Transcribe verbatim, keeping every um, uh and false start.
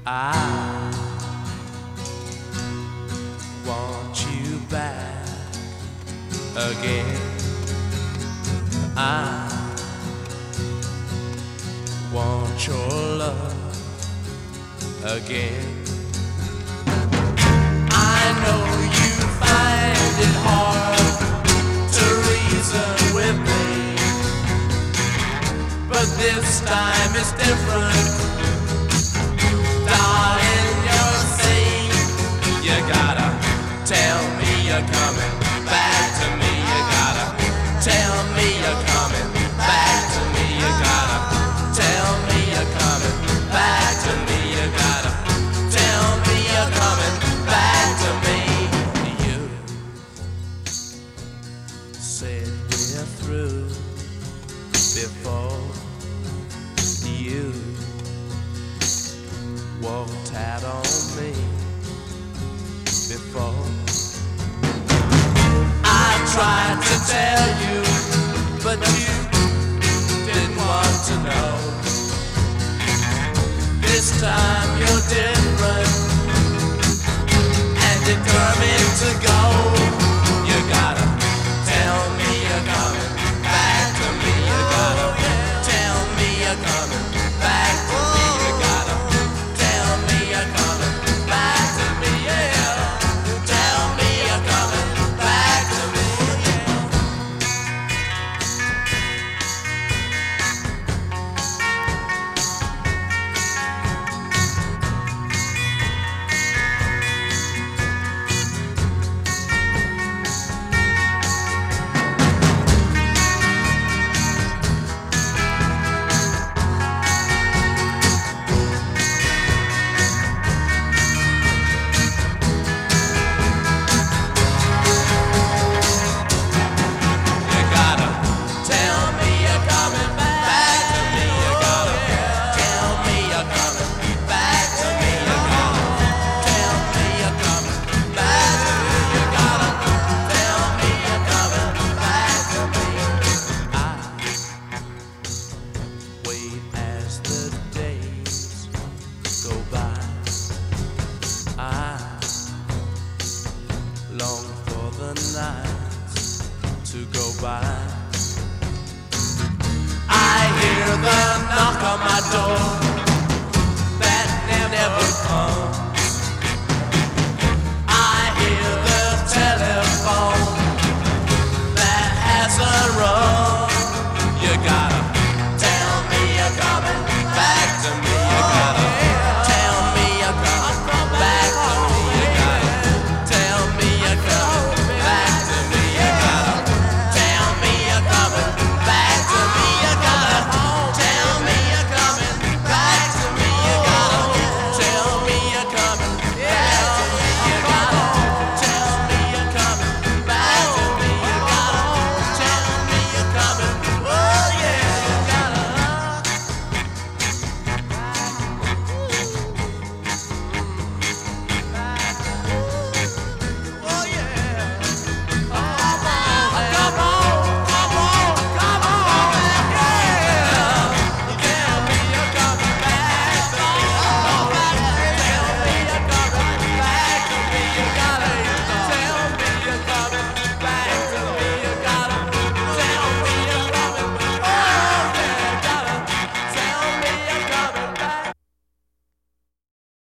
I want you back again. I want your love again. I know you find it hard to reason with me, but this time it's different. Darling, you're saying you gotta tell me you're coming back to me. You gotta tell me you're coming back to me. You gotta tell me you're coming back to me. You gotta tell me you're coming back to me. You said we're through before you walked out on me. Before I tried to tell you, but you didn't want to know. This time you're different and determined to go. You gotta tell me you're coming back to me. You gotta tell me you're coming back to me. You gotta tell me you're coming back to me. Yeah, tell me you're coming back to me. Long for the nights to go by. I hear the knock on my door.